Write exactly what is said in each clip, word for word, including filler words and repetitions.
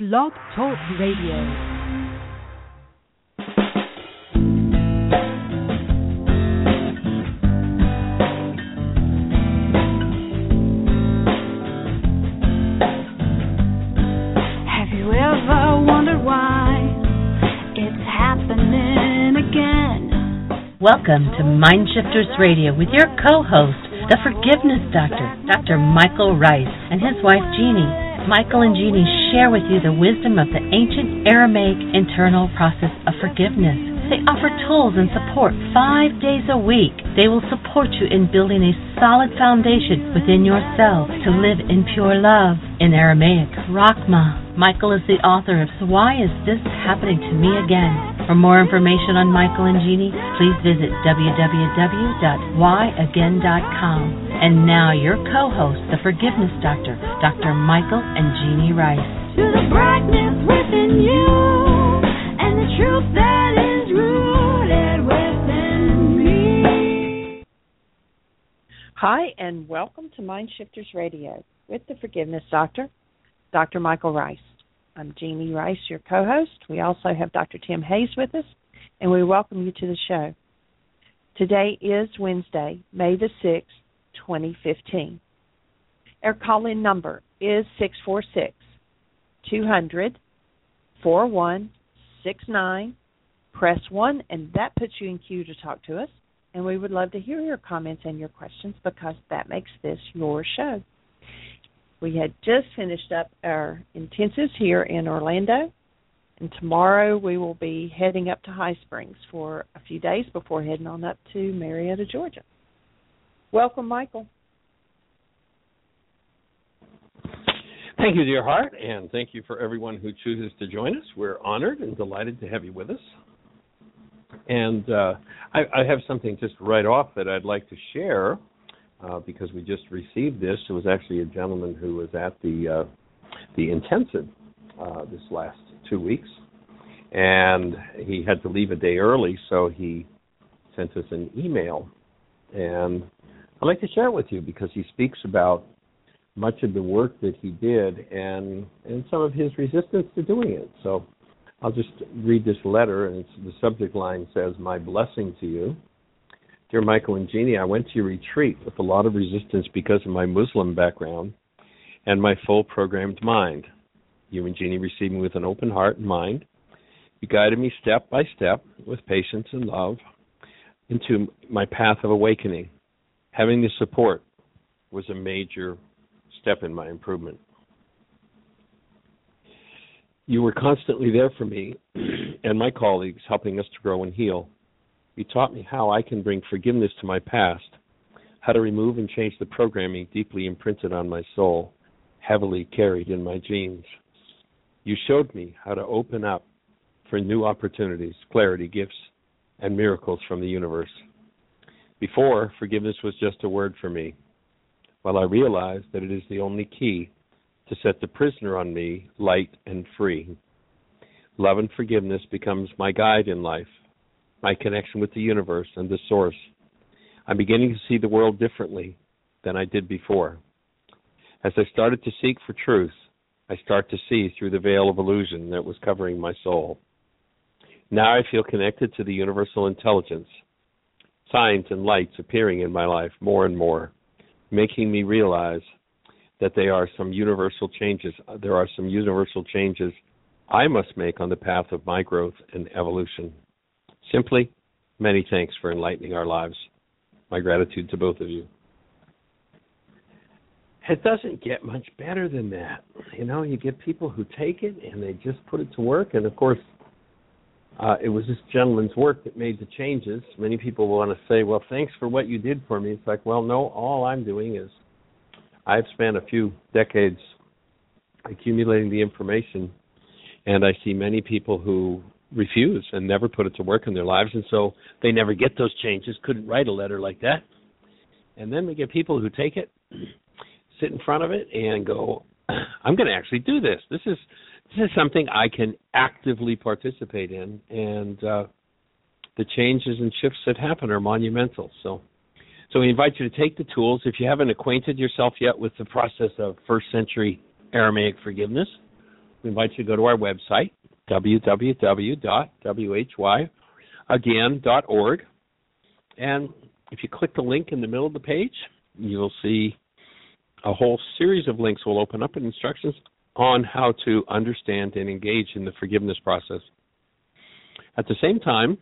Blog Talk Radio. Welcome to Mindshifters Radio with your co-host, the Forgiveness Doctor, Doctor Michael Ryce, and his wife Jeannie. Michael and Jeannie share with you the wisdom of the ancient Aramaic internal process of forgiveness. They offer tools and support five days a week. They will support you in building a solid foundation within yourself to live in pure love. In Aramaic, Rachma. Michael is the author of So Why Is This Happening to Me Again? For more information on Michael and Jeannie, please visit w w w dot why again dot com. And now your co-host, the Forgiveness Doctor, Doctor Michael and Jeannie Ryce. To the brightness within you, and the truth that is rooted within me. Hi, and welcome to Mindshifters Radio with the Forgiveness Doctor, Doctor Michael Ryce. I'm Jeannie Ryce, your co-host. We also have Doctor Tim Hayes with us, and we welcome you to the show. Today is Wednesday, May the sixth, twenty fifteen. Our call-in number is six four six, two hundred, four one six nine. Press one, and that puts you in queue to talk to us. And we would love to hear your comments and your questions because that makes this your show. We had just finished up our intensives here in Orlando, and tomorrow we will be heading up to High Springs for a few days before heading on up to Marietta, Georgia. Welcome, Michael. Thank you, dear heart, and thank you for everyone who chooses to join us. We're honored and delighted to have you with us. And uh, I, I have something just right off that I'd like to share. Uh, because we just received this. It was actually a gentleman who was at the uh, the intensive uh, this last two weeks, and he had to leave a day early, so he sent us an email. And I'd like to share it with you because he speaks about much of the work that he did and, and some of his resistance to doing it. So I'll just read this letter, and it's, the subject line says, "My blessing to you. Dear Michael and Jeannie, I went to your retreat with a lot of resistance because of my Muslim background and my full programmed mind. You and Jeannie received me with an open heart and mind. You guided me step by step with patience and love into my path of awakening. Having the support was a major step in my improvement. You were constantly there for me and my colleagues, helping us to grow and heal. You taught me how I can bring forgiveness to my past, how to remove and change the programming deeply imprinted on my soul, heavily carried in my genes. You showed me how to open up for new opportunities, clarity, gifts, and miracles from the universe. Before, forgiveness was just a word for me, while I realized that it is the only key to set the prisoner on me light and free. Love and forgiveness becomes my guide in life, my connection with the universe and the source. I'm beginning to see the world differently than I did before. As I started to seek for truth, I start to see through the veil of illusion that was covering my soul. Now I feel connected to the universal intelligence, signs and lights appearing in my life more and more, making me realize that there are some universal changes. There are some universal changes I must make on the path of my growth and evolution. Simply, many thanks for enlightening our lives. My gratitude to both of you." It doesn't get much better than that. You know, you get people who take it and they just put it to work. And, of course, uh, it was this gentleman's work that made the changes. Many people want to say, well, thanks for what you did for me. It's like, well, no, all I'm doing is I've spent a few decades accumulating the information, and I see many people who refuse and never put it to work in their lives, and so they never get those changes, couldn't write a letter like that. And then we get people who take it, sit in front of it, and go, I'm going to actually do this. This is this is something I can actively participate in, and uh, the changes and shifts that happen are monumental. So so we invite you to take the tools. If you haven't acquainted yourself yet with the process of first century Aramaic forgiveness, we invite you to go to our website, w w w dot w h y again dot org. And if you click the link in the middle of the page, you'll see a whole series of links will open up and instructions on how to understand and engage in the forgiveness process. At the same time,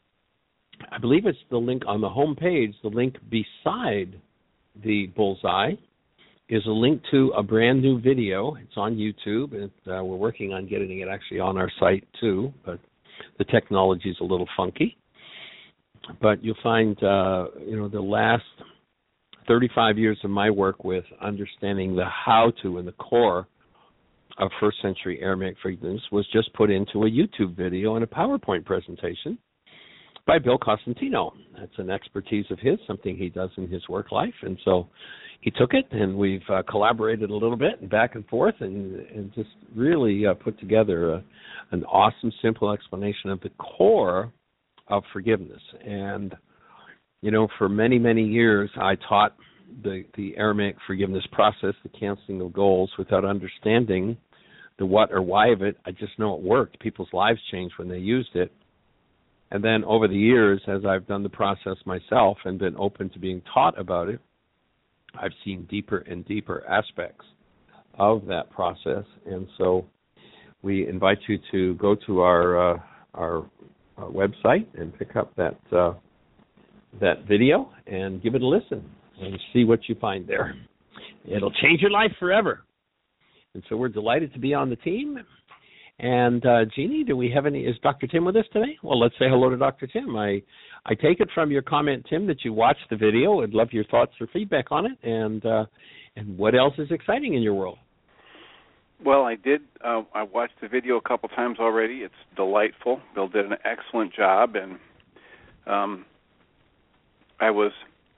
I believe it's the link on the home page, the link beside the bullseye is a link to a brand new video. It's on YouTube, and uh, we're working on getting it actually on our site too, but the technology is a little funky. But you'll find, uh, you know, the last thirty-five years of my work with understanding the how-to and the core of first-century Aramaic forgiveness was just put into a YouTube video and a PowerPoint presentation by Bill Costantino. That's an expertise of his, something he does in his work life. And so he took it, and we've uh, collaborated a little bit and back and forth and, and just really uh, put together a, an awesome, simple explanation of the core of forgiveness. And, you know, for many, many years, I taught the, the Aramaic forgiveness process, the canceling of goals, without understanding the what or why of it. I just know it worked. People's lives changed when they used it. And then over the years, as I've done the process myself and been open to being taught about it, I've seen deeper and deeper aspects of that process. And so we invite you to go to our uh, our, our website and pick up that uh, that video and give it a listen and see what you find there. It'll change your life forever. And so we're delighted to be on the team. And, uh, Jeannie, do we have any, is Doctor Tim with us today? Well, let's say hello to Doctor Tim. I, I take it from your comment, Tim, that you watched the video. I'd love your thoughts or feedback on it. And, uh, and what else is exciting in your world? Well, I did. Uh, I watched the video a couple times already. It's delightful. Bill did an excellent job. And um, I was,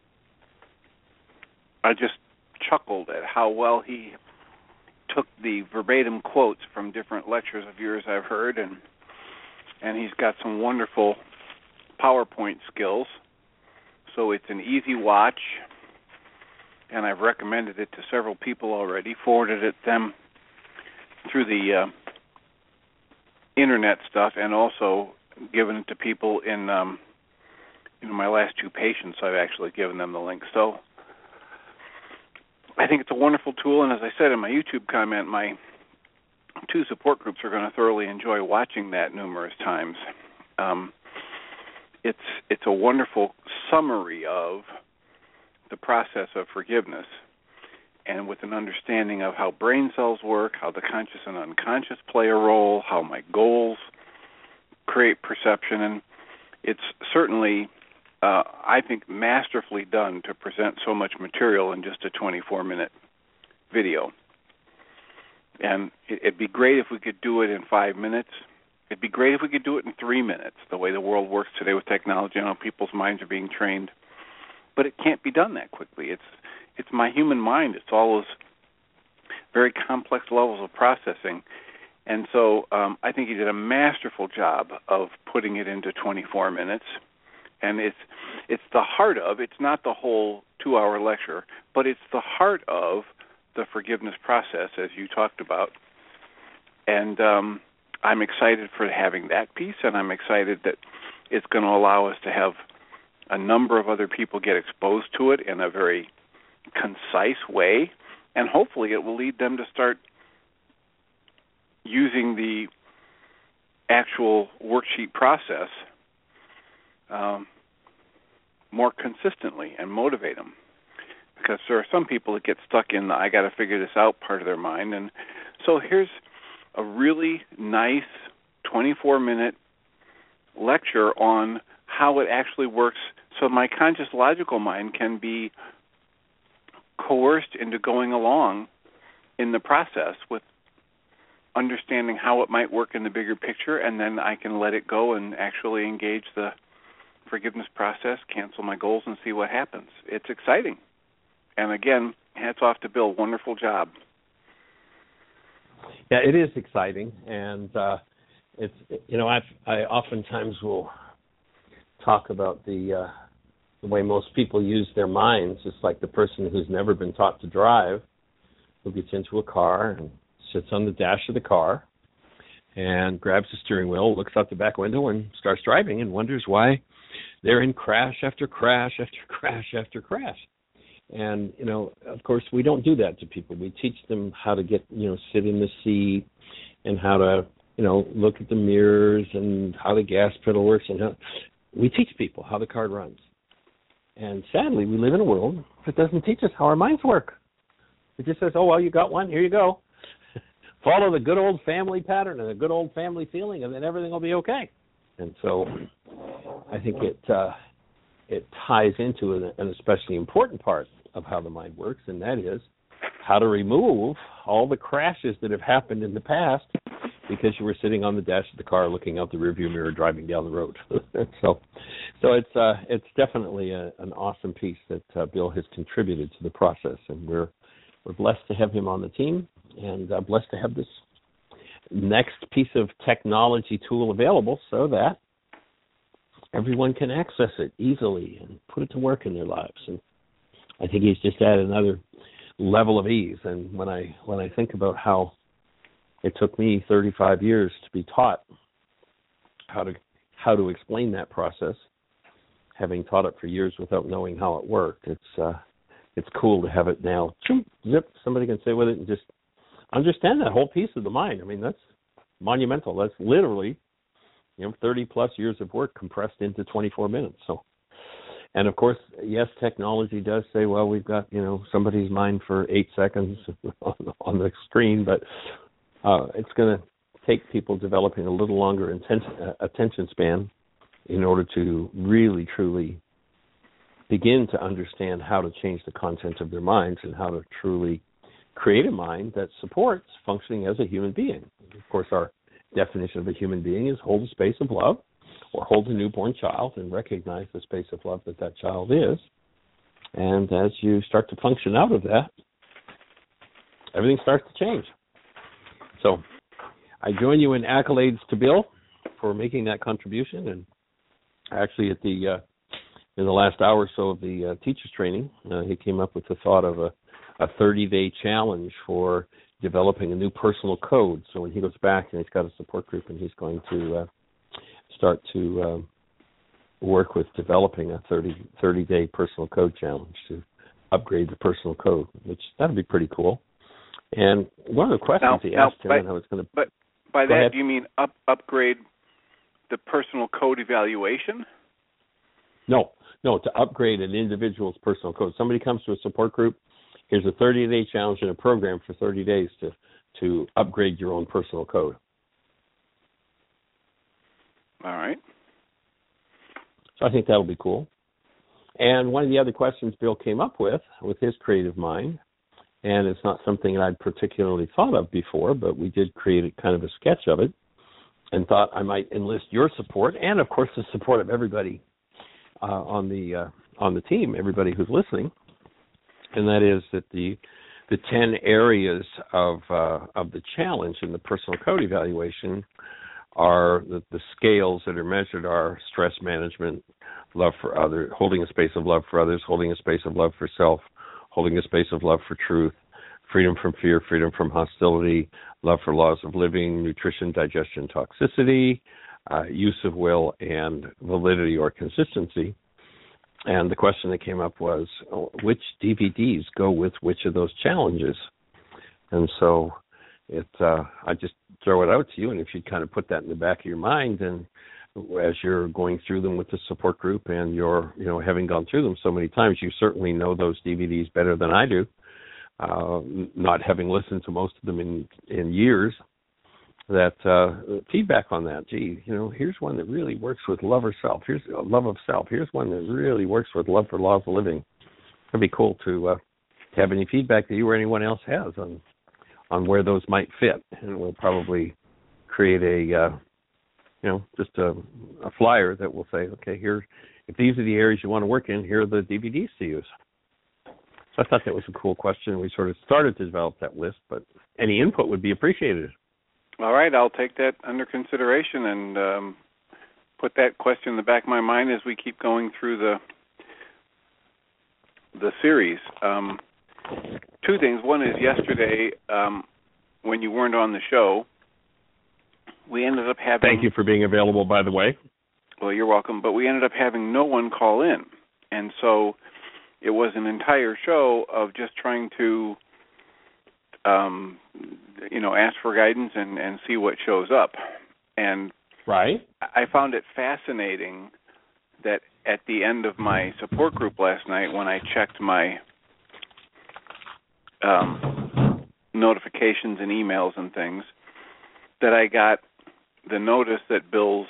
I just chuckled at how well he took the verbatim quotes from different lectures of yours I've heard, and and he's got some wonderful PowerPoint skills. So it's an easy watch, and I've recommended it to several people already, forwarded it them through the uh, internet stuff, and also given it to people in um, you know, my last two patients. I've actually given them the link. So I think it's a wonderful tool, and as I said in my YouTube comment, my two support groups are going to thoroughly enjoy watching that numerous times. Um, it's it's a wonderful summary of the process of forgiveness, and with an understanding of how brain cells work, how the conscious and unconscious play a role, how my goals create perception, and it's certainly Uh, I think masterfully done to present so much material in just a twenty-four minute video. And it, it'd be great if we could do it in five minutes. It'd be great if we could do it in three minutes, the way the world works today with technology. I know people's minds are being trained. But it can't be done that quickly. It's it's my human mind. It's all those very complex levels of processing. And so um, I think he did a masterful job of putting it into twenty-four minutes. And it's it's the heart of, it's not the whole two-hour lecture, but it's the heart of the forgiveness process, as you talked about. And um, I'm excited for having that piece, and I'm excited that it's going to allow us to have a number of other people get exposed to it in a very concise way, and hopefully it will lead them to start using the actual worksheet process Um, more consistently and motivate them. Because there are some people that get stuck in the I got to figure this out part of their mind. And so here's a really nice twenty-four minute lecture on how it actually works so my conscious logical mind can be coerced into going along in the process with understanding how it might work in the bigger picture, and then I can let it go and actually engage the forgiveness process, cancel my goals, and see what happens. It's exciting. And again, hats off to Bill. Wonderful job. Yeah, it is exciting. And, uh, it's you know, I've, I oftentimes will talk about the, uh, the way most people use their minds. It's like the person who's never been taught to drive, who gets into a car and sits on the dash of the car and grabs the steering wheel, looks out the back window, and starts driving and wonders why they're in crash after crash after crash after crash. And, you know, of course, we don't do that to people. We teach them how to get, you know, sit in the seat and how to, you know, look at the mirrors and how the gas pedal works. And how we teach people how the car runs. And sadly, we live in a world that doesn't teach us how our minds work. It just says, oh, well, you got one, here you go. Follow the good old family pattern and the good old family feeling, and then everything will be okay. And so I think it uh, it ties into an, an especially important part of how the mind works, and that is how to remove all the crashes that have happened in the past because you were sitting on the dash of the car looking out the rearview mirror driving down the road. so so it's uh, it's definitely a, an awesome piece that uh, Bill has contributed to the process, and we're we're blessed to have him on the team, and uh, blessed to have this next piece of technology tool available so that everyone can access it easily and put it to work in their lives. And I think he's just added another level of ease. And when I when I think about how it took me thirty-five years to be taught how to how to explain that process, having taught it for years without knowing how it worked, it's uh, it's cool to have it now. Zip, somebody can sit with it and just understand that whole piece of the mind. I mean, that's monumental. That's literally, you know, thirty plus years of work compressed into twenty-four minutes. So. And, of course, yes, technology does say, well, we've got, you know, somebody's mind for eight seconds on, on the screen, but uh, it's going to take people developing a little longer intense, uh, attention span in order to really, truly begin to understand how to change the content of their minds and how to truly create a mind that supports functioning as a human being. Of course, our definition of a human being is hold a space of love, or hold a newborn child and recognize the space of love that that child is. And as you start to function out of that, everything starts to change. So I join you in accolades to Bill for making that contribution. And actually at the uh, in the last hour or so of the uh, teacher's training, uh, he came up with the thought of a, a thirty-day challenge for developing a new personal code. So when he goes back and he's got a support group and he's going to uh, start to um, work with developing a thirty, thirty-day personal code challenge to upgrade the personal code, which that would be pretty cool. And one of the questions now, he now, asked him, by, and I was going to... But by that, ahead. do you mean up, upgrade the personal code evaluation? No, no, to upgrade an individual's personal code. Somebody comes to a support group, here's a thirty-day challenge and a program for thirty days to, to upgrade your own personal code. All right. So I think that'll be cool. And one of the other questions Bill came up with, with his creative mind, and it's not something that I'd particularly thought of before, but we did create a kind of a sketch of it and thought I might enlist your support and, of course, the support of everybody uh, on the uh, on the team, everybody who's listening, and that is that the the ten areas of uh, of the challenge in the personal code evaluation are the, the scales that are measured are stress management, love for others, holding a space of love for others, holding a space of love for self, holding a space of love for truth, freedom from fear, freedom from hostility, love for laws of living, nutrition, digestion, toxicity, uh, use of will, and validity or consistency. And the question that came up was, which D V Ds go with which of those challenges? And so it, uh, I just throw it out to you, and if you kind of put that in the back of your mind, and as you're going through them with the support group and you're, you know, having gone through them so many times, you certainly know those D V Ds better than I do, uh, not having listened to most of them in, in years, that uh, feedback on that, gee, you know, here's one that really works with love or self. Here's uh, love of self. Here's one that really works with love for laws of living. It'd be cool to, uh, to have any feedback that you or anyone else has on on where those might fit, and we'll probably create a, uh, you know, just a, a flyer that will say, okay, here, if these are the areas you want to work in, here are the D V Ds to use. So I thought that was a cool question. We sort of started to develop that list, but any input would be appreciated. All right, I'll take that under consideration and um, put that question in the back of my mind as we keep going through the the series. Um, two things. One is yesterday, um, when you weren't on the show, we ended up having... Thank you for being available, by the way. Well, you're welcome. But we ended up having no one call in. And so it was an entire show of just trying to, um, you know, ask for guidance and, and see what shows up. And right. I found it fascinating that at the end of my support group last night, when I checked my um, notifications and emails and things, that I got the notice that Bill's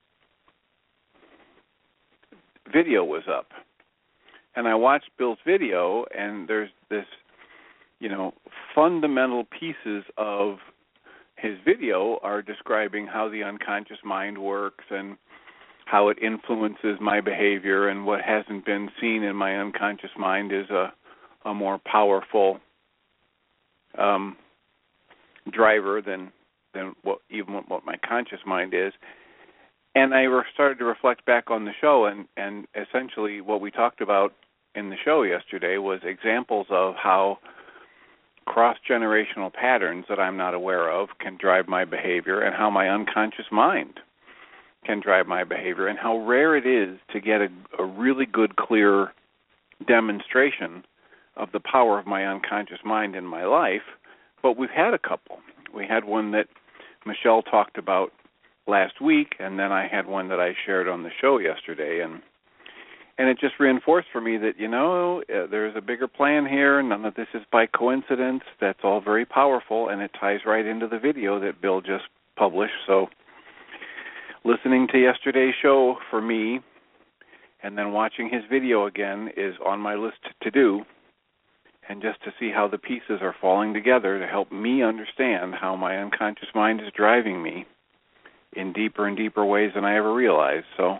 video was up. And I watched Bill's video, and there's this, you know, fundamental pieces of his video are describing how the unconscious mind works and how it influences my behavior, and what hasn't been seen in my unconscious mind is a, a more powerful um, driver than than what even what my conscious mind is. And I started to reflect back on the show, and, and essentially what we talked about in the show yesterday was examples of how cross-generational patterns that I'm not aware of can drive my behavior, and how my unconscious mind can drive my behavior, and how rare it is to get a, a really good, clear demonstration of the power of my unconscious mind in my life. But we've had a couple. We had one that Michelle talked about last week, and then I had one that I shared on the show yesterday, and and it just reinforced for me that, you know, uh, there's a bigger plan here. None of this is by coincidence. That's all very powerful, and it ties right into the video that Bill just published. So listening to yesterday's show for me and then watching his video again is on my list to do, and just to see how the pieces are falling together to help me understand how my unconscious mind is driving me in deeper and deeper ways than I ever realized. So,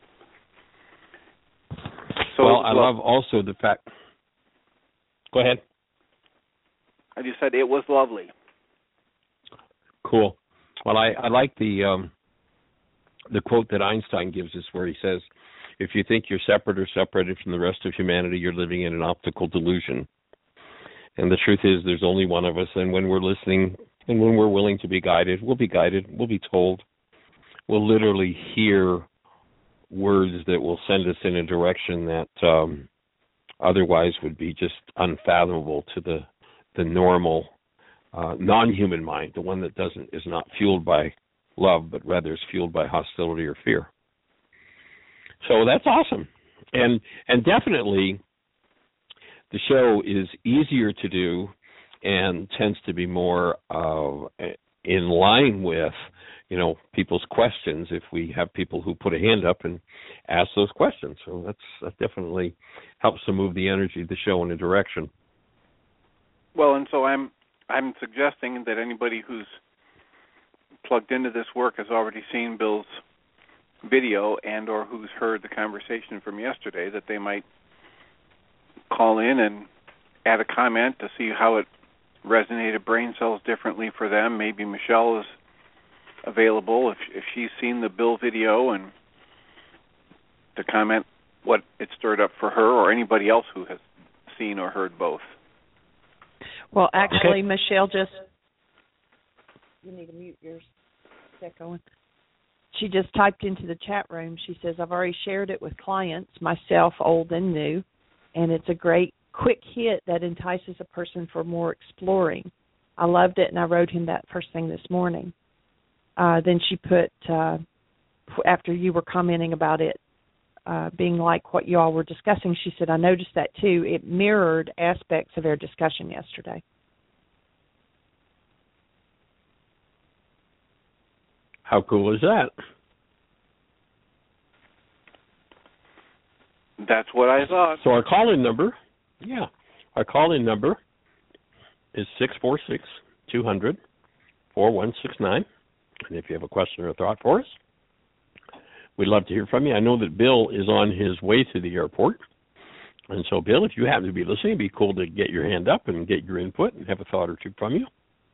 so well, I love also the fact. Go ahead. I just said it was lovely. Cool. Well, I, I like the um, the quote that Einstein gives us, where he says, "If you think you're separate or separated from the rest of humanity, you're living in an optical delusion." And the truth is, there's only one of us, and when we're listening and when we're willing to be guided, we'll be guided, we'll be told. We'll literally hear words that will send us in a direction that um, otherwise would be just unfathomable to the the normal uh, non-human mind, the one that doesn't is not fueled by love, but rather is fueled by hostility or fear. So that's awesome, and and definitely the show is easier to do and tends to be more uh, in line with, you know, people's questions if we have people who put a hand up and ask those questions. So that's, that definitely helps to move the energy of the show in a direction. Well, and so I'm I'm suggesting that anybody who's plugged into this work has already seen Bill's video and or who's heard the conversation from yesterday, that they might call in and add a comment to see how it resonated brain cells differently for them. Maybe Michelle is available if if she's seen the Bill video, and to comment what it stirred up for her, or anybody else who has seen or heard both. Well, actually, Okay. Michelle just... You need to mute yours. Get going. She just typed into the chat room. She says, I've already shared it with clients, myself, old and new, and it's a great quick hit that entices a person for more exploring. I loved it, and I wrote him that first thing this morning. Uh, then she put, uh, after you were commenting about it uh, being like what you all were discussing, she said, I noticed that too. It mirrored aspects of our discussion yesterday. How cool is that? That's what I thought. So our call-in number, yeah, our call-in number is six four six, two hundred, four one six nine. And if you have a question or a thought for us, we'd love to hear from you. I know that Bill is on his way to the airport. And so, Bill, if you happen to be listening, it'd be cool to get your hand up and get your input and have a thought or two from you.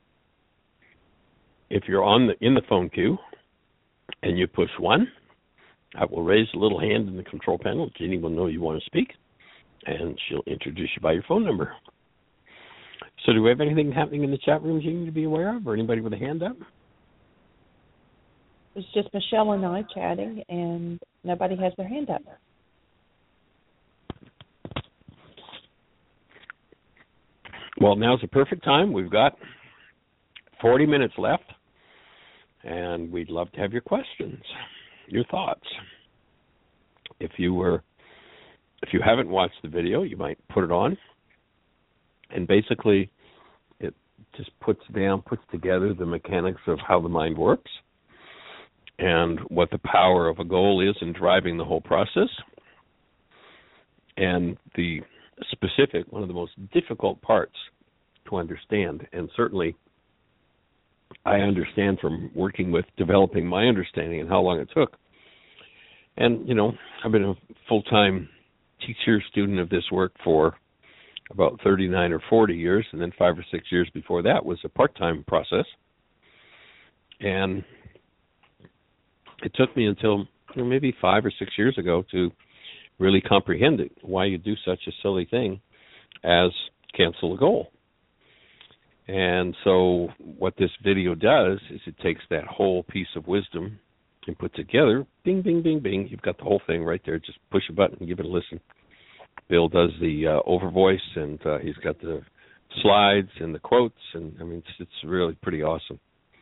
If you're on the in the phone queue and you push one, I will raise a little hand in the control panel. Jeannie will know you want to speak, and she'll introduce you by your phone number. So do we have anything happening in the chat room, Jeannie, to be aware of, or anybody with a hand up? was just Michelle and I chatting, and nobody has their hand up. Well, now's the perfect time. We've got forty minutes left, and we'd love to have your questions, your thoughts. If you were, if you haven't watched the video, you might put it on, and basically it just puts down, puts together the mechanics of how the mind works and what the power of a goal is in driving the whole process. And the specific, one of the most difficult parts to understand, and certainly I understand from working with developing my understanding and how long it took. And, you know, I've been a full-time teacher, student of this work for about thirty-nine or forty years, and then five or six years before that was a part-time process. And it took me until you know, maybe five or six years ago to really comprehend it, why you do such a silly thing as cancel a goal. And so what this video does is it takes that whole piece of wisdom and puts it together, bing, bing, bing, bing. You've got the whole thing right there. Just push a button and give it a listen. Bill does the uh, over voice, and uh, he's got the slides and the quotes, and I mean, it's, it's really pretty awesome.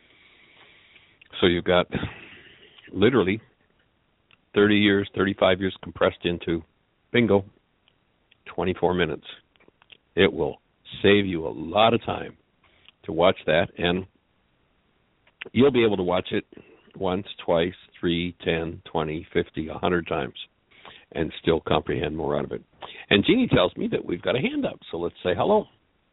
So you've got literally thirty years, thirty-five years compressed into, bingo, twenty-four minutes. It will save you a lot of time to watch that, and you'll be able to watch it once, twice, three, ten, twenty, fifty, a hundred times and still comprehend more out of it. And Jeannie tells me that we've got a hand up, so let's say hello.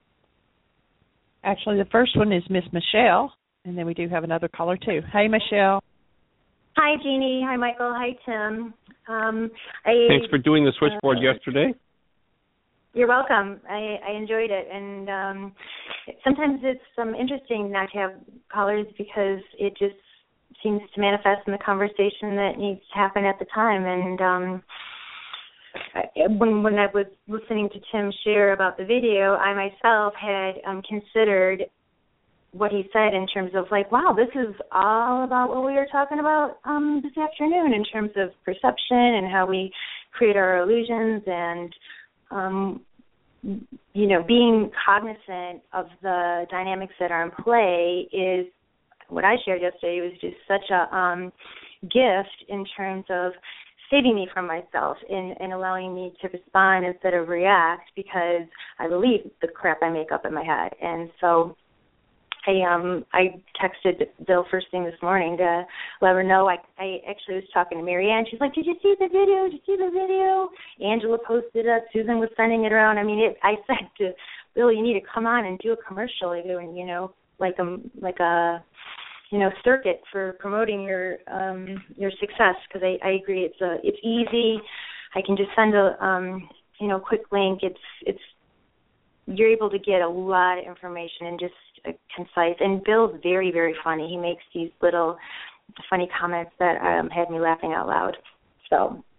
Actually, the first one is Miss Michelle, and then we do have another caller, too. Hey, Michelle. Hi, Jeannie. Hi, Michael. Hi, Tim. Um, I, Thanks for doing the switchboard uh, yesterday. You're welcome. I, I enjoyed it, and um, sometimes it's um, interesting not to have callers because it just seems to manifest in the conversation that needs to happen at the time. And um, I, when when I was listening to Tim share about the video, I myself had um, considered what he said in terms of like, wow, this is all about what we were talking about um, this afternoon in terms of perception and how we create our illusions and Um, you know, being cognizant of the dynamics that are in play is what I shared yesterday. It was just such a um, gift in terms of saving me from myself and, and allowing me to respond instead of react because I believe the crap I make up in my head. And so I um I texted Bill first thing this morning to let her know. I I actually was talking to Marianne. She's like, "Did you see the video? Did you see the video?" Angela posted it. Susan was sending it around. I mean, it, I said to Bill, "You need to come on and do a commercial, doing you know like a like a you know circuit for promoting your um your success." Because I, I agree, it's a it's easy. I can just send a um you know quick link. It's it's you're able to get a lot of information and just uh, concise. And Bill's very, very funny. He makes these little funny comments that um, had me laughing out loud. So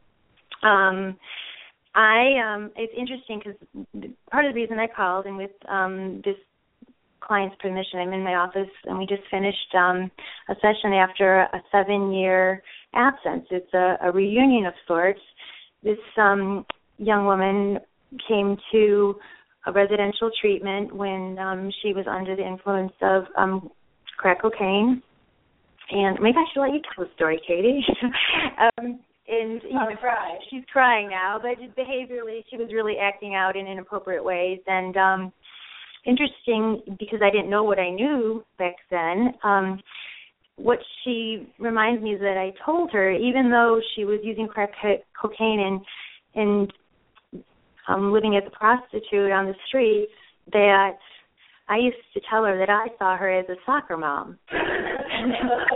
um, I um, it's interesting because part of the reason I called, and with um, this client's permission, I'm in my office, and we just finished um, a session after a seven-year absence. It's a, a reunion of sorts. This um, young woman came to a residential treatment when um, she was under the influence of um, crack cocaine. And maybe I should let you tell the story, Katie. um, and you know, cry. She's crying now, but behaviorally she was really acting out in inappropriate ways. And um, interesting, because I didn't know what I knew back then, um, what she reminds me is that I told her, even though she was using crack cocaine and and Um, living as a prostitute on the streets, that I used to tell her that I saw her as a soccer mom. and,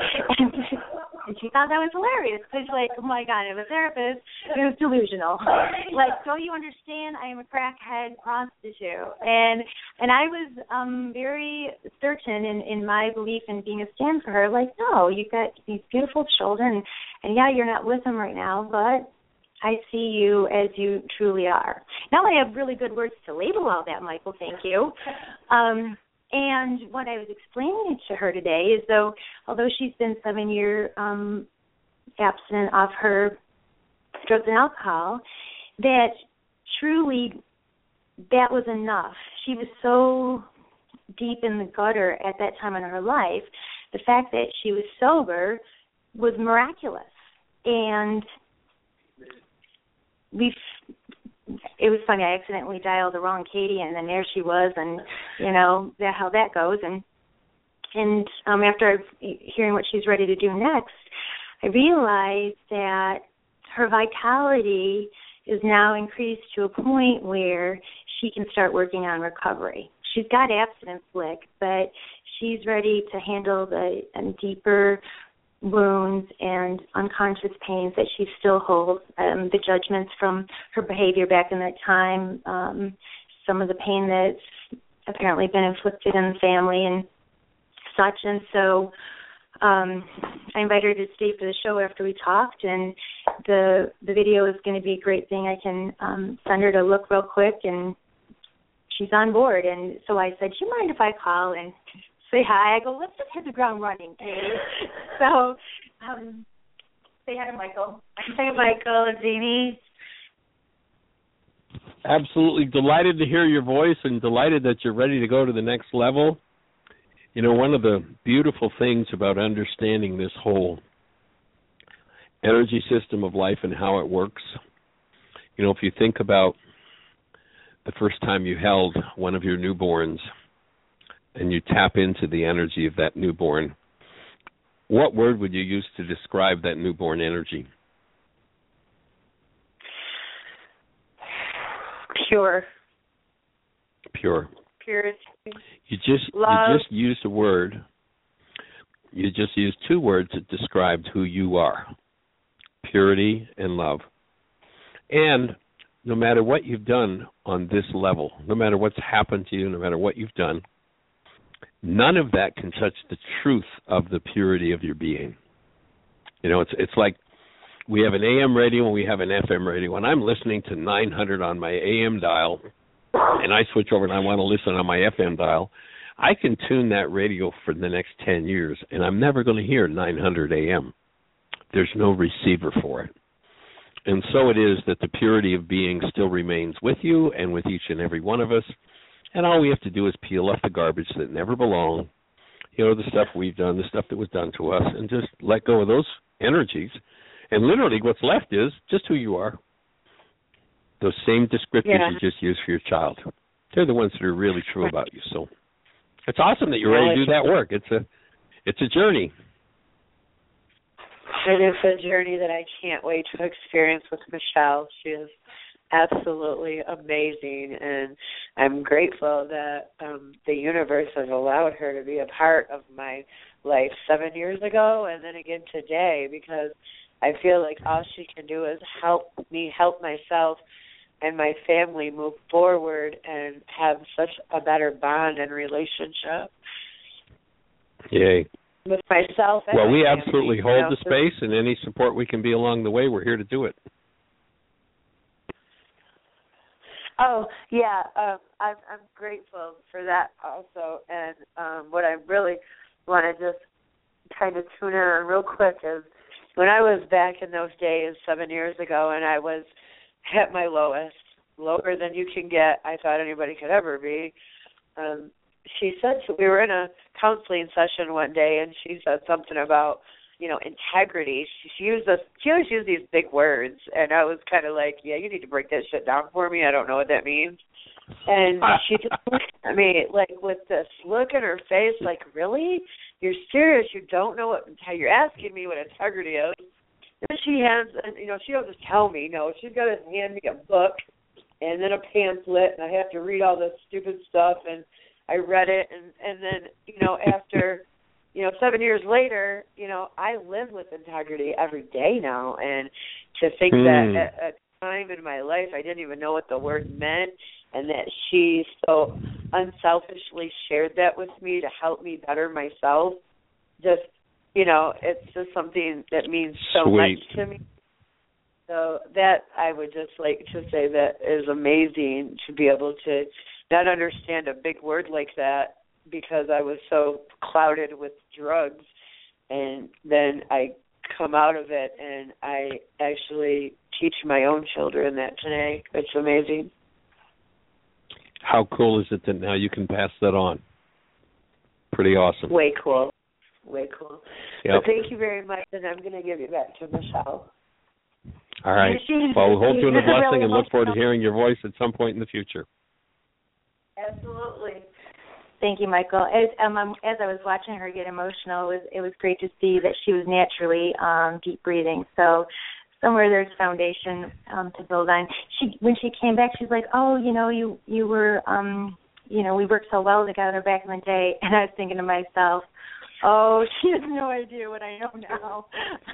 and she thought that was hilarious because, like, oh, my God, I'm a therapist. It was delusional. Like, don't you understand? I am a crackhead prostitute. And and I was um, very certain in, in my belief in being a stand for her. Like, no, you've got these beautiful children, and, yeah, you're not with them right now, but I see you as you truly are. Now I have really good words to label all that, Michael. Thank you. Um, And what I was explaining to her today is, though, although she's been seven years um, abstinent of her drugs and alcohol, that truly that was enough. She was so deep in the gutter at that time in her life. The fact that she was sober was miraculous. And we it was funny, I accidentally dialed the wrong Katie, and then there she was, and, you know, that, how that goes. And and um, after hearing what she's ready to do next, I realized that her vitality is now increased to a point where she can start working on recovery. She's got abstinence flick, but she's ready to handle the um, deeper wounds and unconscious pains that she still holds, um, the judgments from her behavior back in that time, um, some of the pain that's apparently been inflicted in the family and such. And so um, I invited her to stay for the show after we talked, and the the video is going to be a great thing. I can um, send her to look real quick, and she's on board. And so I said, do you mind if I call and say hi? I go, let's just hit the ground running, Katie. So um, say hi to Michael. Hi, Michael and Jeannie. Absolutely delighted to hear your voice and delighted that you're ready to go to the next level. You know, one of the beautiful things about understanding this whole energy system of life and how it works, you know, if you think about the first time you held one of your newborns and you tap into the energy of that newborn, what word would you use to describe that newborn energy? Pure. Pure. Purity. You just Love. you just used a word. You just used two words that described who you are. Purity and love. And no matter what you've done on this level, no matter what's happened to you, no matter what you've done, none of that can touch the truth of the purity of your being. You know, it's it's like we have an A M radio and we have an F M radio. When I'm listening to nine hundred on my A M dial and I switch over and I want to listen on my F M dial, I can tune that radio for the next ten years and I'm never going to hear nine hundred A M. There's no receiver for it. And so it is that the purity of being still remains with you and with each and every one of us. And all we have to do is peel off the garbage that never belonged, you know, the stuff we've done, the stuff that was done to us, and just let go of those energies. And literally what's left is just who you are. Those same descriptors yeah. you just used for your child. They're the ones that are really true about you. So it's awesome that you're ready to do that work. It's a it's a journey. It is a journey that I can't wait to experience with Michelle. She is absolutely amazing, and I'm grateful that um, the universe has allowed her to be a part of my life seven years ago and then again today, because I feel like all she can do is help me help myself and my family move forward and have such a better bond and relationship. Yay. With myself and well, my we family, absolutely you hold know, the space, and any support we can be along the way, we're here to do it. Oh, yeah, um, I'm, I'm grateful for that also. And um, what I really want to just kind of tune in on real quick is when I was back in those days seven years ago and I was at my lowest, lower than you can get, I thought anybody could ever be, um, she said, to, we were in a counseling session one day, and she said something about, you know, integrity. She, she used this, she always used these big words, and I was kind of like, yeah, you need to break that shit down for me. I don't know what that means. And she just looked at me, like, with this look in her face, like, really? You're serious? You don't know what, how you're asking me what integrity is? And she hands, you know, she don't just tell me, no, she's got to hand me a book and then a pamphlet, and I have to read all this stupid stuff, and I read it, and, and then, you know, after, you know, seven years later, you know, I live with integrity every day now, and to think mm. that at a time in my life I didn't even know what the word meant, and that she so unselfishly shared that with me to help me better myself, just, you know, it's just something that means so Sweet. much to me. So that I would just like to say that is amazing to be able to not understand a big word like that because I was so clouded with drugs. And then I come out of it, and I actually teach my own children that today. It's amazing. How cool is it that now you can pass that on? Pretty awesome. Way cool. Way cool. Yep. But thank you very much, and I'm going to give you back to Michelle. All right. Well, we'll hold you in a blessing really and look forward to emotional. hearing your voice at some point in the future. Absolutely. Thank you, Michael. As um, um, as I was watching her get emotional, it was it was great to see that she was naturally um, deep breathing. So somewhere there's foundation um, to build on. She when she came back, she's like, "Oh, you know, you you were, um, you know, we worked so well together back in the day." And I was thinking to myself, "Oh, she has no idea what I know now."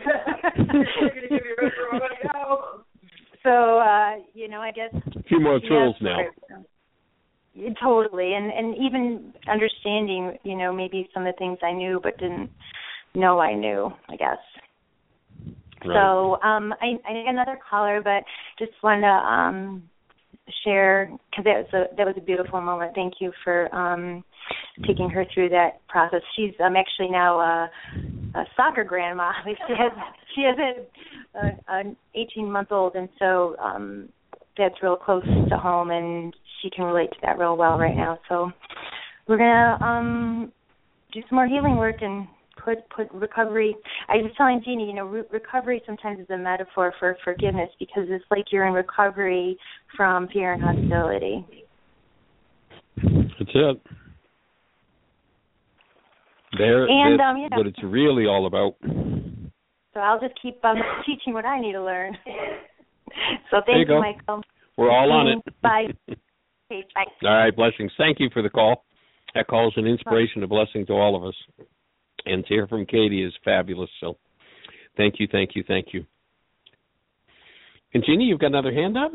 So uh, you know, I guess A few more she tools has- now. Yeah, totally, and and even understanding, you know, maybe some of the things I knew but didn't know I knew, I guess. Right. So um, I, I had another caller, but just wanted to um, share because that was a that was a beautiful moment. Thank you for um, taking her through that process. She's um, actually now a, a soccer grandma. She has she has a, a, an eighteen month old, and so um, that's real close to home, and she can relate to that real well right now. So we're gonna um, do some more healing work and put put recovery. I was telling Jeannie, you know, re- recovery sometimes is a metaphor for forgiveness because it's like you're in recovery from fear and hostility. That's it. There, And, that's um, yeah. what it's really all about. So I'll just keep um, teaching what I need to learn. So There you thank you, go. Michael. We're all on it. Bye. Okay, bye. All right, blessings. Thank you for the call. That call is an inspiration, a blessing to all of us. And to hear from Katie is fabulous. So thank you, thank you, thank you. And Jeannie, you've got another hand up?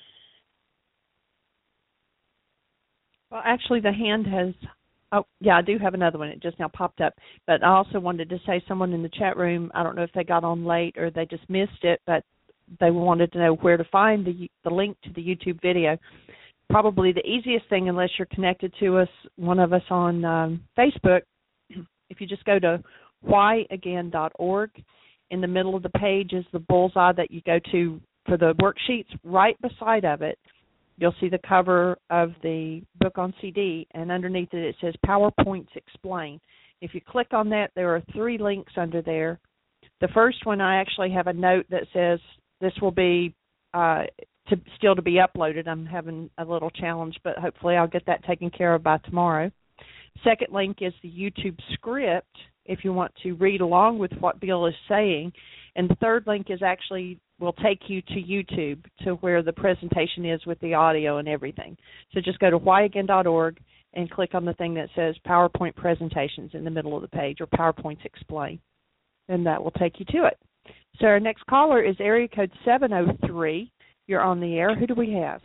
Well, actually, the hand has, oh, yeah, I do have another one. It just now popped up. But I also wanted to say someone in the chat room, I don't know if they got on late or they just missed it, but they wanted to know where to find the the link to the YouTube video. Probably the easiest thing, unless you're connected to us, one of us on um, Facebook, if you just go to why again dot org, in the middle of the page is the bullseye that you go to for the worksheets. Right beside of it, you'll see the cover of the book on C D, and underneath it, it says PowerPoints Explain. If you click on that, there are three links under there. The first one, I actually have a note that says this will be uh, to, still to be uploaded. I'm having a little challenge, but hopefully I'll get that taken care of by tomorrow. Second link is the YouTube script if you want to read along with what Bill is saying. And the third link is actually will take you to YouTube to where the presentation is with the audio and everything. So just go to why again dot org and click on the thing that says PowerPoint Presentations in the middle of the page, or PowerPoints Explain, and that will take you to it. So our next caller is area code seven oh three. You're on the air. Who do we have?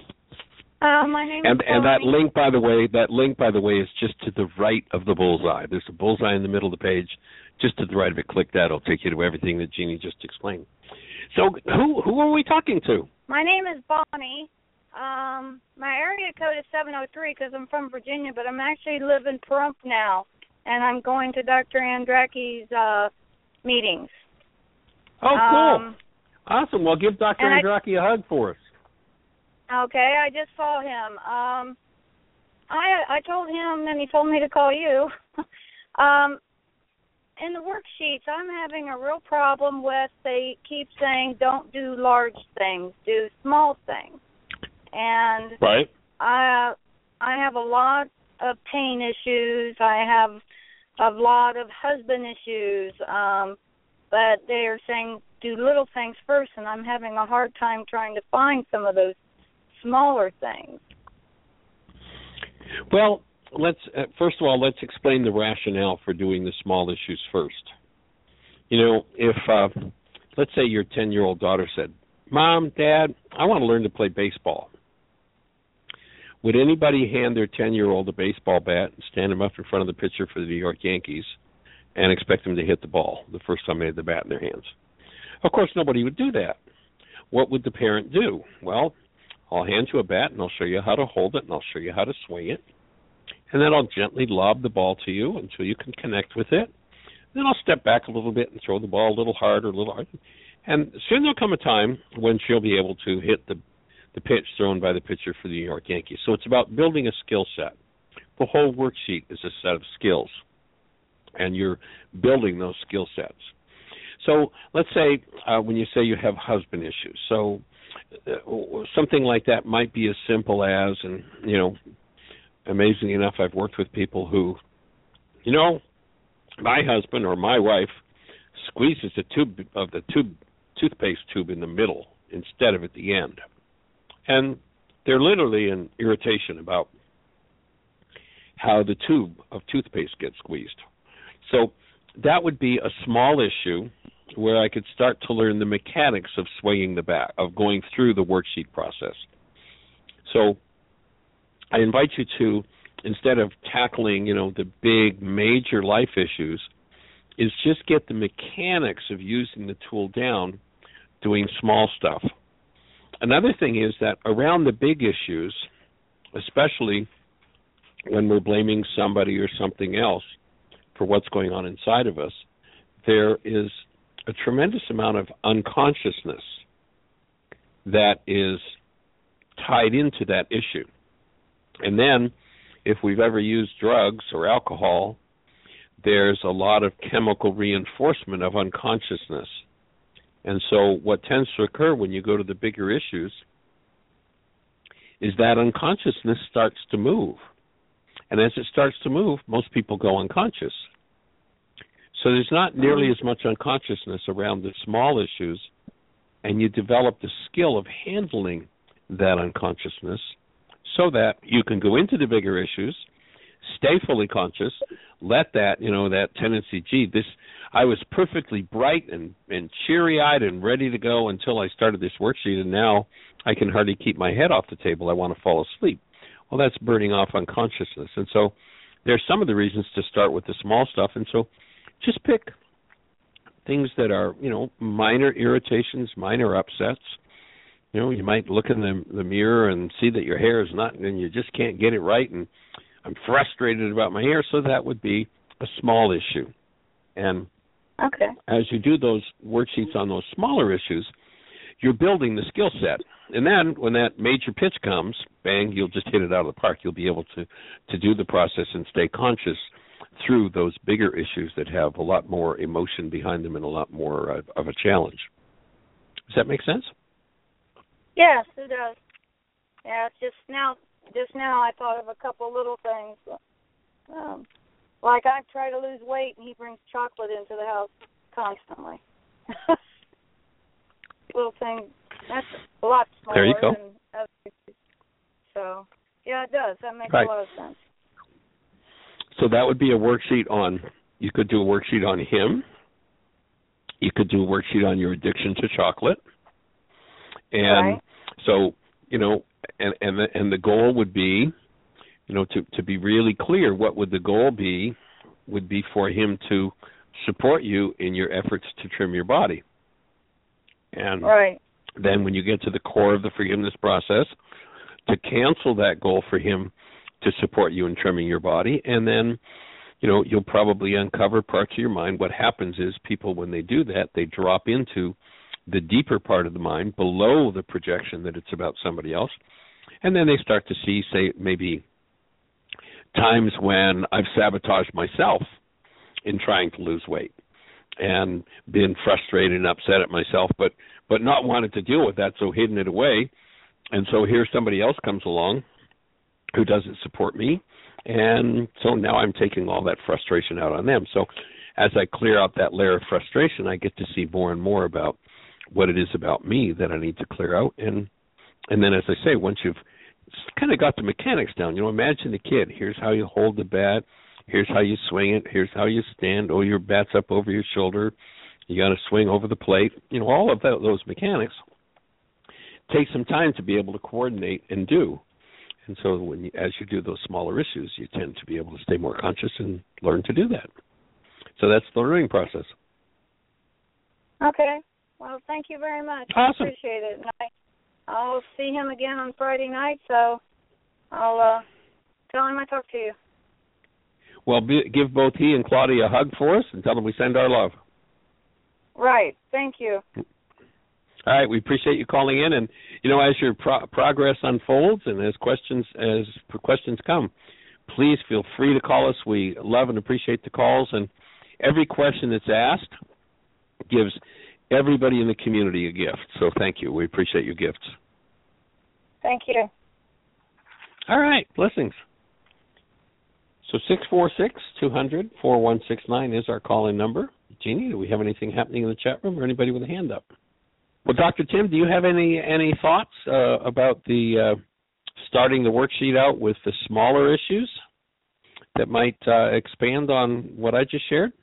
Uh, my name And is and that Pauline. link, by the way, that link, by the way, is just to the right of the bullseye. There's a bullseye in the middle of the page. Just to the right of it, click that. It'll take you to everything that Jeannie just explained. So who who are we talking to? My name is Bonnie. Um, my area code is seven oh three because I'm from Virginia, but I'm actually live in Pahrump now, and I'm going to Doctor Andraki's uh, meetings. Oh, cool. Um, Awesome. Well, give Doctor and I- Andraki a hug for us. Okay, I just saw him. Um, I I told him, and he told me to call you. um, in the worksheets, I'm having a real problem with. They keep saying, "Don't do large things, do small things," and Right. I I have a lot of pain issues. I have a lot of husband issues. Um, but they are saying do little things first, and I'm having a hard time trying to find some of those smaller things. Well, let's uh, first of all let's explain the rationale for doing the small issues first. You know, if uh, let's say your ten-year-old daughter said, "Mom, Dad, I want to learn to play baseball." Would anybody hand their ten-year-old a baseball bat and stand him up in front of the pitcher for the New York Yankees and expect them to hit the ball the first time they had the bat in their hands? Of course, nobody would do that. What would the parent do? Well, I'll hand you a bat, and I'll show you how to hold it, and I'll show you how to swing it. and then I'll gently lob the ball to you until you can connect with it. Then I'll step back a little bit and throw the ball a little harder, a little harder. And soon there'll come a time when she'll be able to hit the the pitch thrown by the pitcher for the New York Yankees. So it's about building a skill set. The whole worksheet is a set of skills, and you're building those skill sets. So let's say uh, when you say you have husband issues, so uh, something like that might be as simple as, and, you know, amazingly enough, I've worked with people who, you know, my husband or my wife squeezes the tube of the tube toothpaste tube in the middle instead of at the end. And they're literally in irritation about how the tube of toothpaste gets squeezed. So that would be a small issue where I could start to learn the mechanics of swinging the bat, of going through the worksheet process. So I invite you to, instead of tackling, you know, the big major life issues, is just get the mechanics of using the tool down, doing small stuff. Another thing is that around the big issues, especially when we're blaming somebody or something else for what's going on inside of us, there is a tremendous amount of unconsciousness that is tied into that issue. And then, if we've ever used drugs or alcohol, there's a lot of chemical reinforcement of unconsciousness. And so what tends to occur when you go to the bigger issues is that unconsciousness starts to move. And as it starts to move, most people go unconscious. So there's not nearly as much unconsciousness around the small issues, and you develop the skill of handling that unconsciousness so that you can go into the bigger issues, stay fully conscious, let that, you know, that tendency, gee, this, I was perfectly bright and, and cheery-eyed and ready to go until I started this worksheet, and now I can hardly keep my head off the table. I want to fall asleep. Well, that's burning off unconsciousness. And so there's some of the reasons to start with the small stuff. And so just pick things that are, you know, minor irritations, minor upsets. You know, you might look in the, the mirror and see that your hair is not, and you just can't get it right, and I'm frustrated about my hair, so that would be a small issue. And okay, as you do those worksheets on those smaller issues, you're building the skill set. And then when that major pitch comes, bang, you'll just hit it out of the park. You'll be able to, to do the process and stay conscious through those bigger issues that have a lot more emotion behind them and a lot more of, of a challenge. Does that make sense? Yes, it does. Yeah, it's just now, just now I thought of a couple little things. Um, like I try to lose weight, and he brings chocolate into the house constantly. Little thing. That's a lot smaller there you go. than other issues. So, yeah, it does. That makes right. a lot of sense. So that would be a worksheet on, you could do a worksheet on him. You could do a worksheet on your addiction to chocolate. And right. so, you know, and and the, and the goal would be, you know, to, to be really clear, what would the goal be, would be for him to support you in your efforts to trim your body. And right. then when you get to the core of the forgiveness process, to cancel that goal for him to support you in trimming your body. And then, you know, you'll probably uncover parts of your mind. What happens is people, when they do that, they drop into the deeper part of the mind below the projection that it's about somebody else. And then they start to see, say, maybe times when I've sabotaged myself in trying to lose weight and been frustrated and upset at myself, but, but not wanted to deal with that, so hidden it away. And so here somebody else comes along who doesn't support me, and so now I'm taking all that frustration out on them. So as I clear out that layer of frustration, I get to see more and more about what it is about me that I need to clear out. And and then, as I say, once you've kind of got the mechanics down, you know, imagine the kid. Here's how you hold the bat. Here's how you swing it. Here's how you stand. Oh, your bat's up over your shoulder. You got to swing over the plate. You know, all of that, those mechanics take some time to be able to coordinate and do. And so when you, as you do those smaller issues, you tend to be able to stay more conscious and learn to do that. So that's the learning process. Okay. Well, thank you very much. Awesome. I appreciate it. And I, I'll see him again on Friday night, so I'll uh, tell him I talked to you. Well, be, give both he and Claudia a hug for us and tell them we send our love. Right. Thank you. All right, we appreciate you calling in, and you know, as your pro- progress unfolds and as questions as questions come, please feel free to call us. We love and appreciate the calls, and every question that's asked gives everybody in the community a gift. So thank you. We appreciate your gifts. Thank you. All right, blessings. So six four six, two hundred, four one six nine is our call-in number. Jeannie, do we have anything happening in the chat room or anybody with a hand up? Well, Doctor Tim, do you have any any thoughts uh, about the uh, starting the worksheet out with the smaller issues that might uh, expand on what I just shared?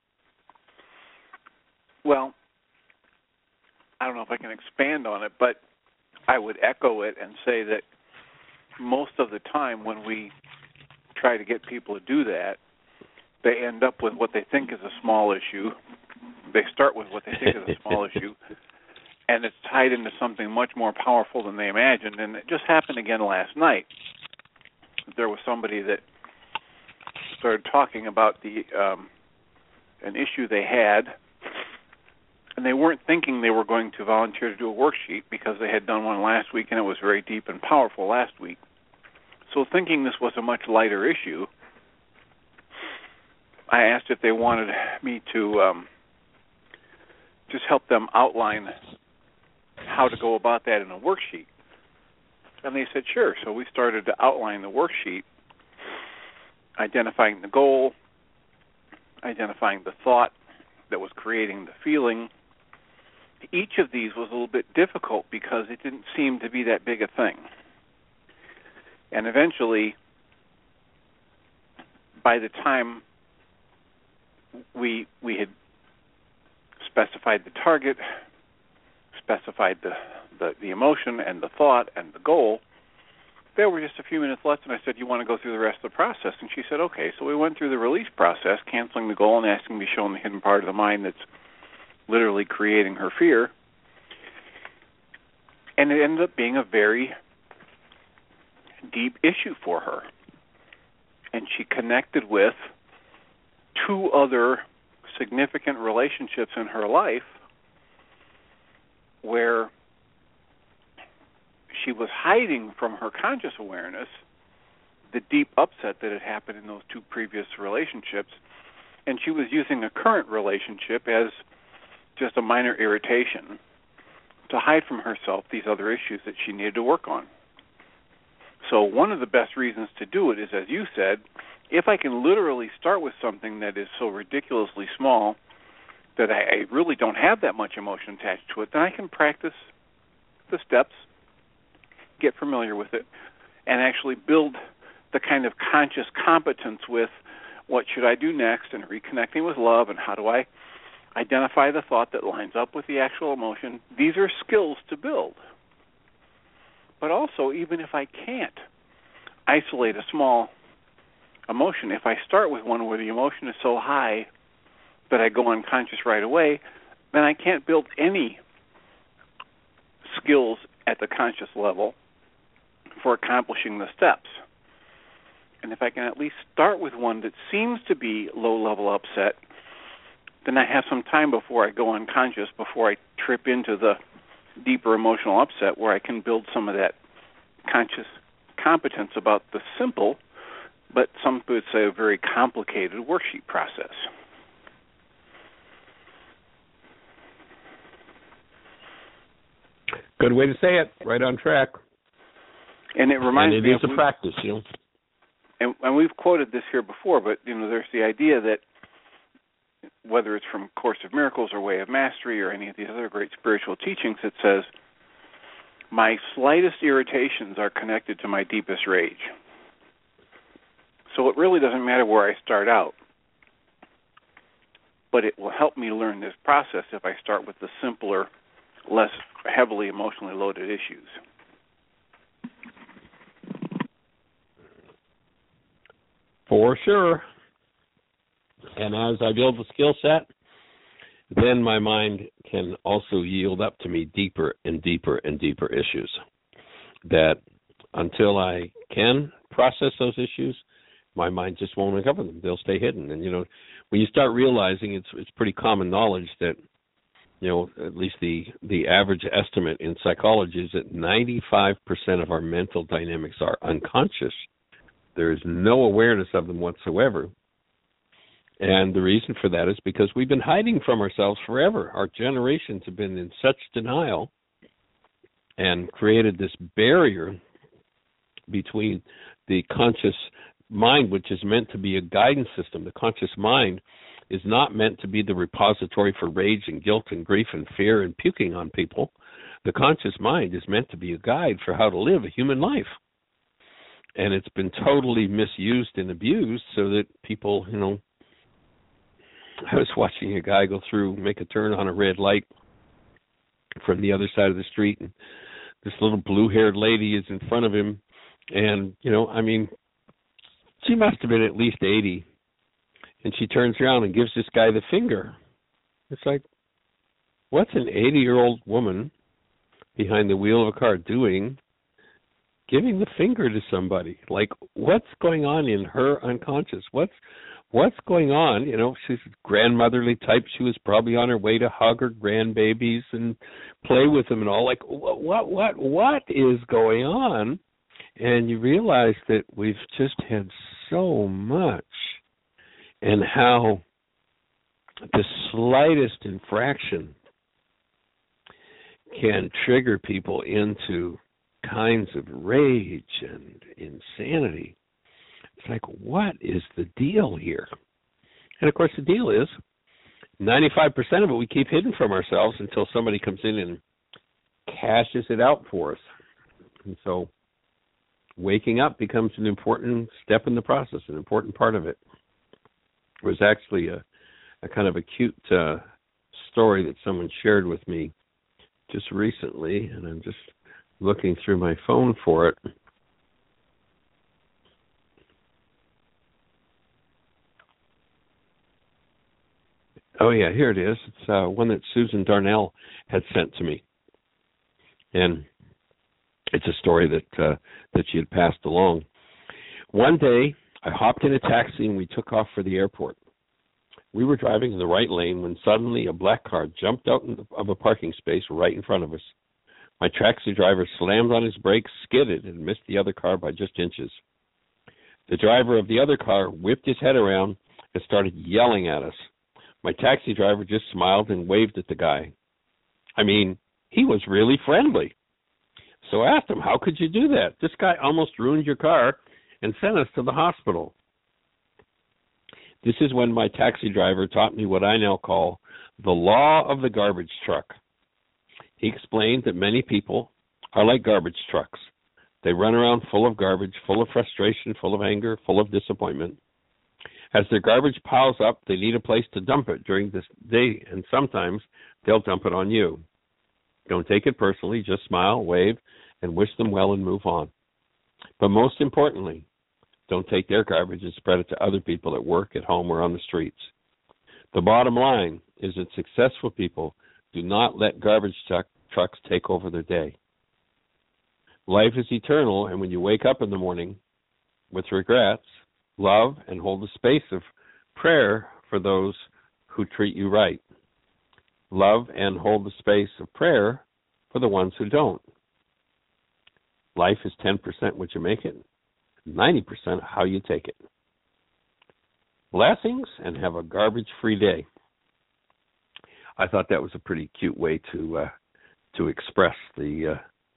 Well, I don't know if I can expand on it, but I would echo it and say that most of the time when we try to get people to do that, they end up with what they think is a small issue. They start with what they think is a small issue, and it's tied into something much more powerful than they imagined. And it just happened again last night. There was somebody that started talking about the um, an issue they had, and they weren't thinking they were going to volunteer to do a worksheet because they had done one last week, and it was very deep and powerful last week. So thinking this was a much lighter issue, I asked if they wanted me to um, just help them outline how to go about that in a worksheet. And they said, sure. So we started to outline the worksheet, identifying the goal, identifying the thought that was creating the feeling. Each of these was a little bit difficult because it didn't seem to be that big a thing. And eventually, by the time we we had specified the target, specified the, the, the emotion and the thought and the goal, there were just a few minutes left, and I said, you want to go through the rest of the process? And she said, okay. So we went through the release process, canceling the goal and asking to be shown the hidden part of the mind that's literally creating her fear. And it ended up being a very deep issue for her. And she connected with two other significant relationships in her life where she was hiding from her conscious awareness the deep upset that had happened in those two previous relationships, and she was using a current relationship as just a minor irritation to hide from herself these other issues that she needed to work on. So one of the best reasons to do it is, as you said, if I can literally start with something that is so ridiculously small that I, I really don't have that much emotion attached to it, then I can practice the steps, get familiar with it, and actually build the kind of conscious competence with what should I do next and reconnecting with love and how do I identify the thought that lines up with the actual emotion. These are skills to build. But also, even if I can't isolate a small emotion, if I start with one where the emotion is so high that I go unconscious right away, then I can't build any skills at the conscious level for accomplishing the steps. And if I can at least start with one that seems to be low-level upset, then I have some time before I go unconscious, before I trip into the deeper emotional upset, where I can build some of that conscious competence about the simple, but some would say a very complicated worksheet process. Good way to say it. Right on track. And it reminds and it me is of a practice, you know. And, and we've quoted this here before, but you know, there's the idea that whether it's from Course of Miracles or Way of Mastery or any of these other great spiritual teachings, it says, my slightest irritations are connected to my deepest rage. So it really doesn't matter where I start out, but it will help me learn this process if I start with the simpler, less heavily emotionally loaded issues. For sure. And as I build the skill set, then my mind can also yield up to me deeper and deeper and deeper issues that until I can process those issues, my mind just won't uncover them. They'll stay hidden. And, you know, when you start realizing it's it's pretty common knowledge that, you know, at least the, the average estimate in psychology is that ninety-five percent of our mental dynamics are unconscious. There is no awareness of them whatsoever. And the reason for that is because we've been hiding from ourselves forever. Our generations have been in such denial and created this barrier between the conscious mind, which is meant to be a guidance system. The conscious mind is not meant to be the repository for rage and guilt and grief and fear and puking on people. The conscious mind is meant to be a guide for how to live a human life. And it's been totally misused and abused so that people, you know, I was watching a guy go through, make a turn on a red light from the other side of the street, and this little blue-haired lady is in front of him, and, you know, I mean, she must have been at least eighty, and she turns around and gives this guy the finger. It's like, what's an eighty-year-old woman behind the wheel of a car doing, giving the finger to somebody? Like, what's going on in her unconscious? What's What's going on? You know, she's a grandmotherly type. She was probably on her way to hug her grandbabies and play with them and all. Like, what, what, what, what is going on? And you realize that we've just had so much, and how the slightest infraction can trigger people into kinds of rage and insanity. It's like, what is the deal here? And, of course, the deal is ninety-five percent of it we keep hidden from ourselves until somebody comes in and cashes it out for us. And so waking up becomes an important step in the process, an important part of it. There was actually a, a kind of a cute uh, story that someone shared with me just recently, and I'm just looking through my phone for it. Oh, yeah, here it is. It's uh, one that Susan Darnell had sent to me. And it's a story that uh, that she had passed along. One day, I hopped in a taxi and we took off for the airport. We were driving in the right lane when suddenly a black car jumped out of a parking space right in front of us. My taxi driver slammed on his brakes, skidded, and missed the other car by just inches. The driver of the other car whipped his head around and started yelling at us. My taxi driver just smiled and waved at the guy. I mean, he was really friendly. So I asked him, how could you do that? This guy almost ruined your car and sent us to the hospital. This is when my taxi driver taught me what I now call the law of the garbage truck. He explained that many people are like garbage trucks. They run around full of garbage, full of frustration, full of anger, full of disappointment. As their garbage piles up, they need a place to dump it during this day, and sometimes they'll dump it on you. Don't take it personally. Just smile, wave, and wish them well and move on. But most importantly, don't take their garbage and spread it to other people at work, at home, or on the streets. The bottom line is that successful people do not let garbage truck, trucks take over their day. Life is eternal, and when you wake up in the morning with regrets, love and hold the space of prayer for those who treat you right. Love and hold the space of prayer for the ones who don't. Life is ten percent what you make it, ninety percent how you take it. Blessings, and have a garbage-free day. I thought that was a pretty cute way to uh, to express the uh,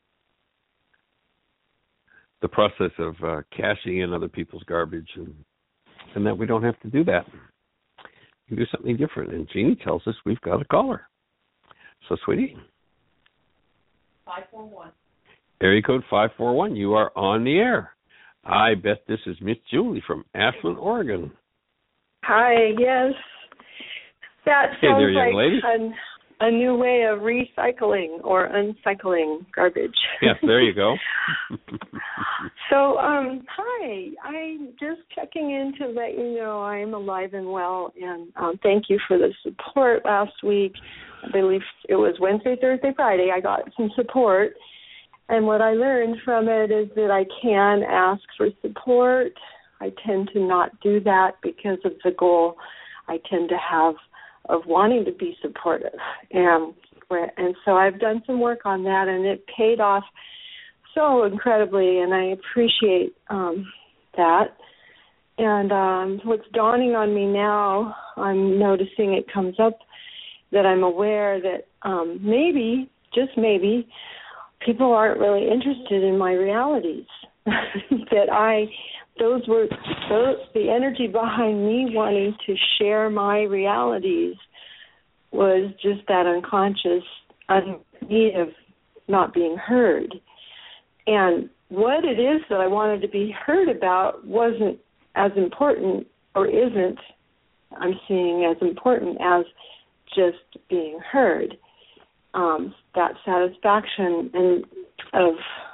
the process of uh, cashing in other people's garbage, and, and that we don't have to do that. We do something different. And Jeannie tells us we've got a caller. So, sweetie. five four one. Area code five four one. You are on the air. I bet this is Miss Julie from Ashland, Oregon. Hi, yes. That Hey sounds there, young like lady. an, a new way of recycling or uncycling garbage. Yes, there you go. So, um, hi. I'm just checking in to let you know I'm alive and well, and um, thank you for the support last week. I believe it was Wednesday, Thursday, Friday. I got some support, and what I learned from it is that I can ask for support I tend to not do that because of the goal I tend to have of wanting to be supportive. And, and so I've done some work on that, and it paid off so incredibly, and I appreciate um, that. And um, what's dawning on me now, I'm noticing it comes up that I'm aware that um, maybe, just maybe, people aren't really interested in my realities. that I, those were, those, the energy behind me wanting to share my realities was just that unconscious need of not being heard. And what it is that I wanted to be heard about wasn't as important, or isn't, I'm seeing as important as just being heard. Um, that satisfaction and of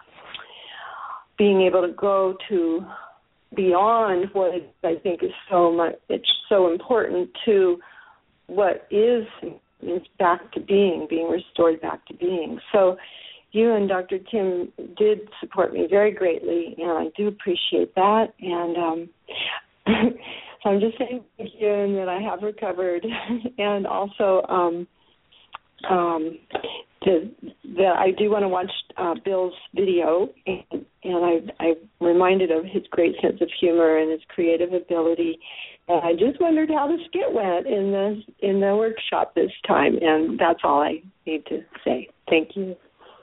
being able to go to beyond what I think is so much, it's so important to what is is back to being, being restored back to being. So you and Doctor Tim did support me very greatly, and I do appreciate that. And um, so I'm just saying thank you, and that I have recovered, and also um, um, to, that I do want to watch uh, Bill's video, and, and I, I'm reminded of his great sense of humor and his creative ability. And I just wondered how the skit went in the in the workshop this time, and that's all I need to say. Thank you.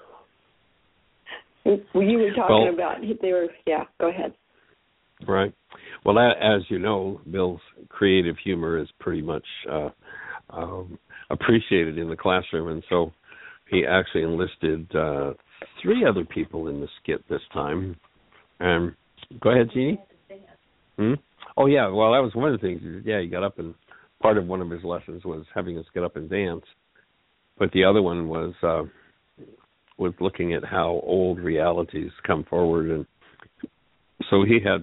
You were talking well, about, they were, yeah, go ahead. Right. Well, as you know, Bill's creative humor is pretty much uh, um, appreciated in the classroom, and so he actually enlisted uh, three other people in the skit this time. Um, go ahead, Jeannie. Hmm? Oh, yeah, well, that was one of the things. Yeah, he got up, and part of one of his lessons was having us get up and dance, but the other one was... Uh, was looking at how old realities come forward. And so he had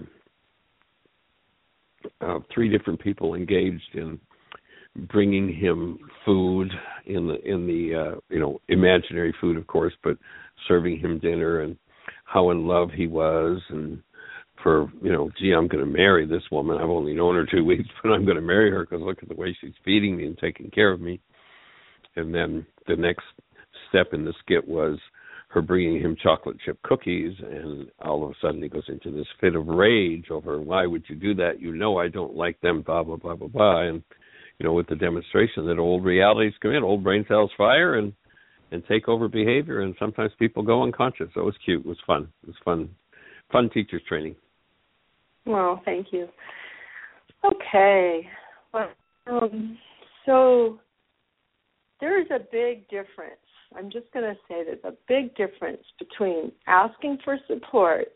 uh, three different people engaged in bringing him food in the, in the uh, you know, imaginary food, of course, but serving him dinner, and how in love he was, and for, you know, gee, I'm going to marry this woman. I've only known her two weeks, but I'm going to marry her because look at the way she's feeding me and taking care of me. And then the next step in the skit was her bringing him chocolate chip cookies, and all of a sudden he goes into this fit of rage over, why would you do that? You know I don't like them, blah, blah, blah, blah, blah. And, you know, with the demonstration that old realities come in, old brain cells fire and, and take over behavior, and sometimes people go unconscious. So it was cute. It was fun. It was fun. Fun teachers training. Well, thank you. Okay. Well, um, so there's a big difference. I'm just going to say there's a big difference between asking for support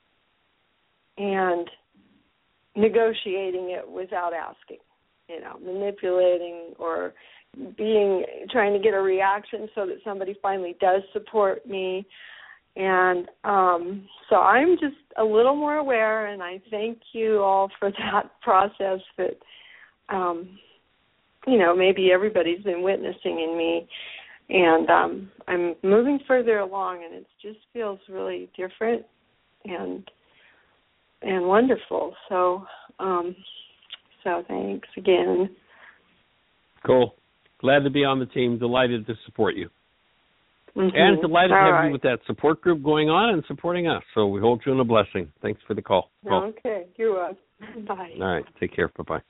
and negotiating it without asking, you know, manipulating or being, trying to get a reaction so that somebody finally does support me. And um, so I'm just a little more aware, and I thank you all for that process that, um, you know, maybe everybody's been witnessing in me. And um, I'm moving further along, and it just feels really different and and wonderful. So, um, so thanks again. Cool. Glad to be on the team. Delighted to support you. Mm-hmm. And delighted All to have right. you with that support group going on and supporting us. So we hold you in a blessing. Thanks for the call. call. Okay. You're welcome. Bye. All right. Take care. Bye-bye.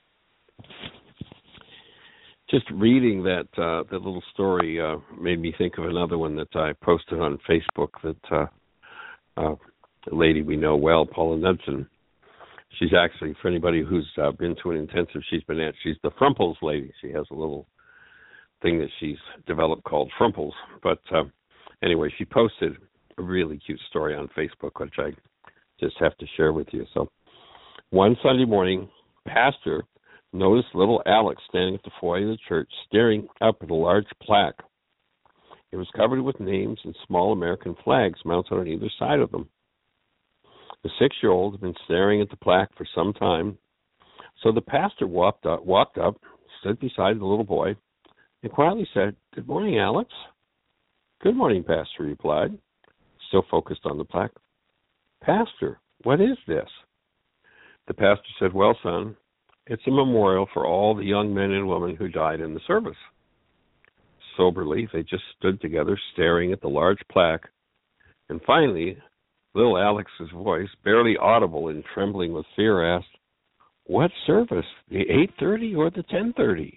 Just reading that uh, that little story uh, made me think of another one that I posted on Facebook that uh, uh, a lady we know well, Paula Knudsen. She's actually, for anybody who's uh, been to an intensive she's been at, she's the Frumples lady. She has a little thing that she's developed called Frumples. But uh, anyway, she posted a really cute story on Facebook, which I just have to share with you. So one Sunday morning, pastor noticed little Alex standing at the foyer of the church, staring up at a large plaque. It was covered with names and small American flags mounted on either side of them. The six-year-old had been staring at the plaque for some time, so the pastor walked up, walked up, stood beside the little boy, and quietly said, "Good morning, Alex." "Good morning, Pastor," he replied, still focused on the plaque. "Pastor, what is this?" The pastor said, well, son, it's a memorial for all the young men and women who died in the service. Soberly, they just stood together, staring at the large plaque. And finally, little Alex's voice, barely audible and trembling with fear, asked, what service, the eight thirty or the ten thirty?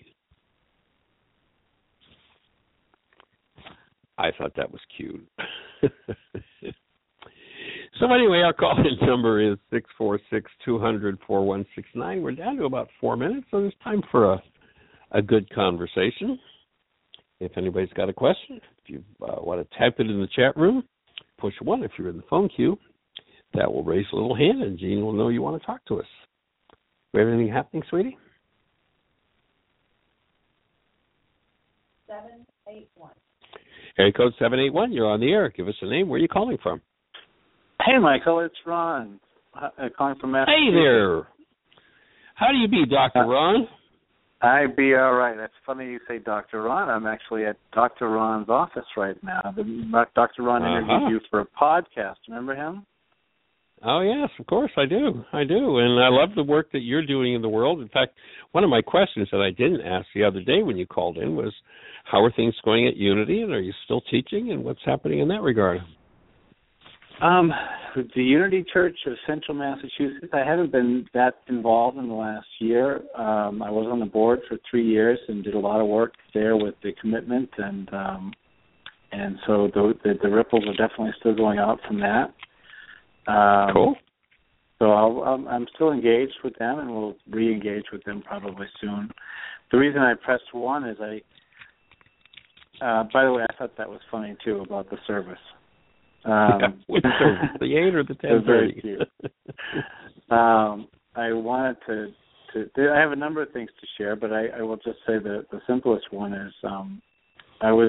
I thought that was cute. So anyway, our call-in number is six four six, two hundred, four one six nine. We're down to about four minutes, so there's time for a, a good conversation. If anybody's got a question, if you uh, want to type it in the chat room, push one. If you're in the phone queue, that will raise a little hand, and Jean will know you want to talk to us. Do we have anything happening, sweetie? seven eight one. Area code seven eight one, you're on the air. Give us a name. Where are you calling from? Hey, Michael, it's Ron. I'm calling from Massachusetts. Hey there. How do you be, Doctor Ron? I be all right. That's funny you say Doctor Ron. I'm actually at Doctor Ron's office right now. The, Doctor Ron interviewed uh-huh. you for a podcast. Remember him? Oh, yes, of course, I do. I do. And I love the work that you're doing in the world. In fact, one of my questions that I didn't ask the other day when you called in was, how are things going at Unity, and are you still teaching, and what's happening in that regard? Um, the Unity Church of Central Massachusetts, I haven't been that involved in the last year. Um, I was on the board for three years and did a lot of work there with the commitment, and um, and so the, the, the ripples are definitely still going out from that. Um, cool. So I'll, I'm, I'm still engaged with them, and we'll re-engage with them probably soon. The reason I pressed one is I, uh, by the way, I thought that was funny, too, about the service. Um, yeah, which service, the eight or the ten thirty? Very cute. um, I wanted to, to, I have a number of things to share, but I, I will just say the, the simplest one is um, I was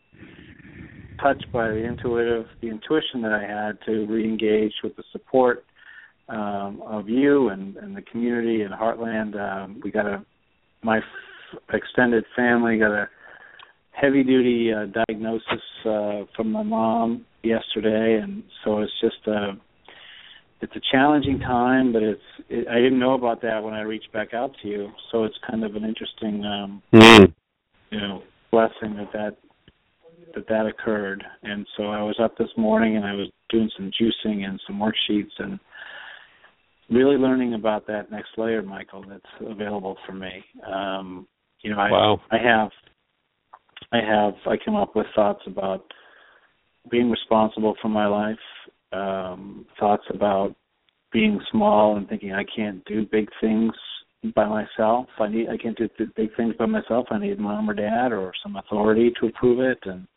touched by the intuitive, the intuition that I had to re-engage with the support um, of you and, and the community in Heartland. Um, we got a, my f- extended family got a heavy-duty uh, diagnosis uh, from my mom yesterday, and so it's just a, it's a challenging time, but it's, it, I didn't know about that when I reached back out to you, so it's kind of an interesting, um, mm. you know, blessing that that that that occurred. And so I was up this morning and I was doing some juicing and some worksheets and really learning about that next layer, Michael, that's available for me. Um, you know, I, wow. I have, I have, I come up with thoughts about being responsible for my life, um, thoughts about being small and thinking I can't do big things by myself. I need, I can't do big things by myself. I need mom or dad or some authority to approve it. And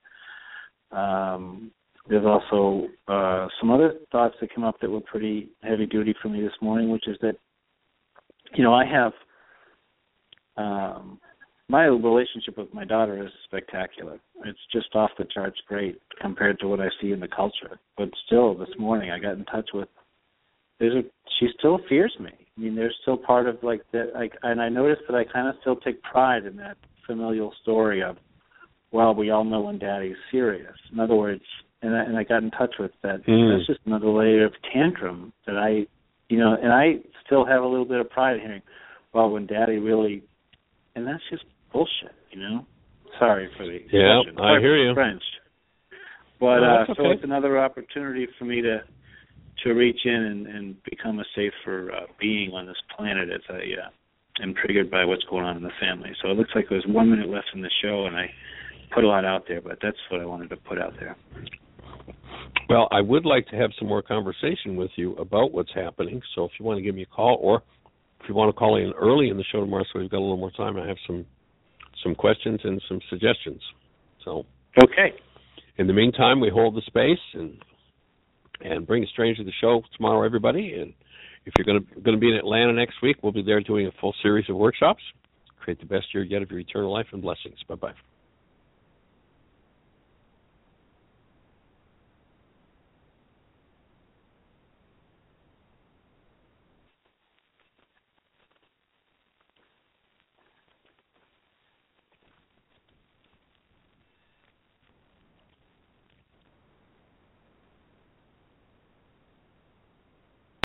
um, there's also uh, some other thoughts that came up that were pretty heavy duty for me this morning, which is that, you know, I have um, my relationship with my daughter is spectacular. It's just off the charts great compared to what I see in the culture. But still, this morning I got in touch with. There's a, she still fears me. I mean, there's still part of like that, like, and I noticed that I kind of still take pride in that familial story of, well, we all know when Daddy's serious. In other words, and I, and I got in touch with that. Mm. That's just another layer of tantrum that I, you know, and I still have a little bit of pride in hearing, well, when Daddy really, and that's just bullshit, you know. Sorry for the yeah, expression. I hear you. French, but no, uh, okay. so it's another opportunity for me to. to reach in and, and become a safer uh, being on this planet as I uh, am triggered by what's going on in the family. So it looks like there's one minute left in the show, and I put a lot out there, but that's what I wanted to put out there. Well, I would like to have some more conversation with you about what's happening, so if you want to give me a call, or if you want to call in early in the show tomorrow so we've got a little more time, I have some some questions and some suggestions. So okay. In the meantime, we hold the space and and bring a stranger to the show tomorrow, everybody. And if you're going to going to be in Atlanta next week, we'll be there doing a full series of workshops. Create the best year yet of your eternal life, and blessings. Bye-bye.